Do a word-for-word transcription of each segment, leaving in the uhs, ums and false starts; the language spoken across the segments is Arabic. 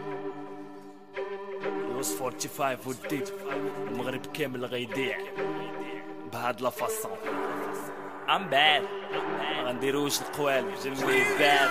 يوس خمسة وأربعين وديت المغرب كامل غيضيع بهاد لا فاصون. ام باد ما غنديروش القوالب جنبي باد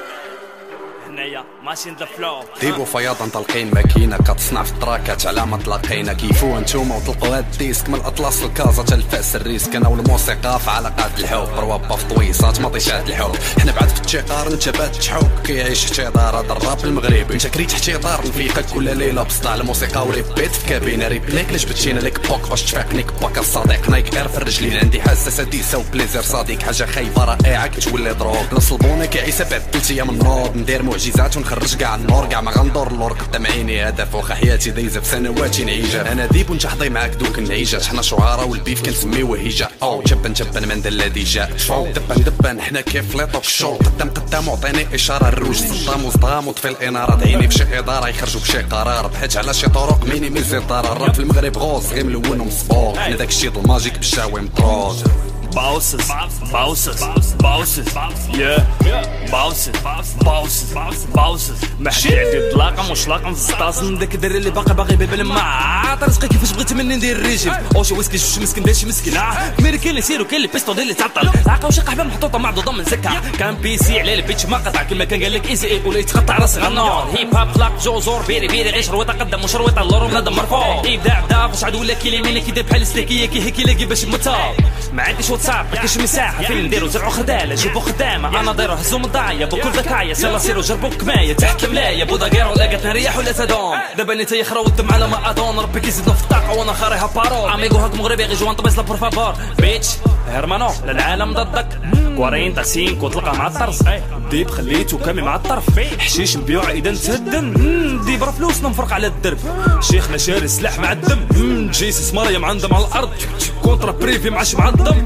هنايا ماشين ذا فلو. ديبو فياض انطلقين ماكينه كتصنع في التراكات على ما تلاقينا كيفو نتوما وطلقوا هاد الديسك من الاطلس الكازا تا الفاس الريسك. انا والموسيقى في علاقات الحب روابا في طويصات مطيشات الحب. حنا بعد في التشيقار انت بات تحوك كيعيش احتضار هذا الراب المغربي. انت كريت احتضار نفيقك كل ليله بسطع الموسيقى وريبيت في كابينه ريبليك لاش بتشينا ليك بوك باش تفيقني باك الصديق نايك غير في الرجلين عندي حساسه ديسه وبليزير صديق حاجه خايبه رائعه كتولي دروب نصلبوني كيعيسى بعد ثلاث ايام النوض ندير معجزات ونخرج كاع النور كاع ما غندور اللور قدام عيني هدف واخا حياتي دايزه في سنوات نعيجها. انا ديب وانت حضي معاك دوك النعيجات حنا شعاره والبيف كنسميوه هيجا او جبن جبن من ذا الذي جاء شو دبن دبن حنا كيف ليطو في الشوط قدام قدام وعطيني اشاره الروج صدام وصدام وطفي الاناره عيني في شي اداره يخرجوا بشي قرار بحيت على شي طرق مينيميزي الضرر. الراب في المغرب غوص غير ملون ومصبوغ حنا داك الشيء الماجيك بالشاوي مطروج. Bosses, bosses, bosses, yeah, bosses, bosses, bosses. ما حد يعدي الطلاقة مش لاقة مزطاس داك الدري اللي باقي باغي بيبان معاه رزقي كيفاش بغيت مني ندير الريجيم او شي ويسكي شي مسكين باش مسكين اه ميري كاين اللي يسيرو كاين اللي بيستو اللي تعطل عاقه وشي قحبه محطوطه معضوضه من زكا كان بيسي على البيتش ما قطع كما كان قال لك ايزي ولا يتقطع راسي غنور هيب هاب طلاق جوزور بيري بيري غير شرويطه قدام وشرويطه اللور بنادم مرفوع ابداع بدا باش عاد ولا كي اليمين كيدير بحال السلكيه كي هيك يلاقي باش يمتاب ما عنديش واتساب ما كاينش مساحه فين نديرو زرعو خرداله جيبو خدامه انا دايرو هزو مضايا بكل ذكايا سيلا سيرو جربو كمايه تحت الملايه بودا غيرو لقات نريح ولا تدوم دابا نتا يخرا والدم على ما اظن ربي كيزيدنا في الطاقه وانا خاريها بارول عميغو هاك مغربي غي جوان طبيس لا بور فابور بيتش هرمانو للعالم ضدك كوارين تاسين وتلقى مع الطرس ديب خليتو كامي مع الطرف حشيش نبيوع اذا نتهدن ديب راه فلوس نفرق على الدرب شيخنا شاري السلاح مع الدم جيسس مريم عندهم على الارض كونترا بريفي معاش معظم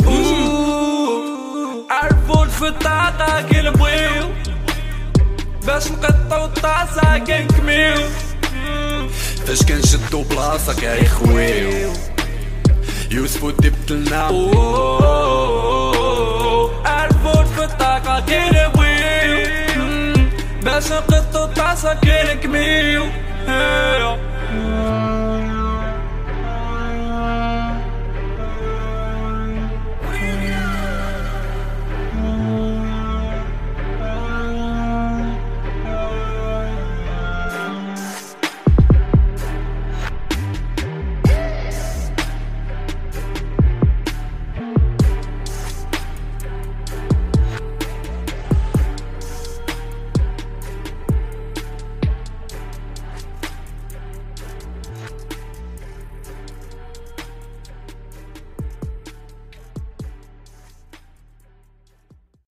عرفوا في الطاقة كي نبغيو باش نقطعو الطاسة كنكميو فاش كنشدو بلاصة كيخويو يوسف ودبتلنا عرفوا في الطاقة كي نبغيو باش نقطعو الطاسة كنكميو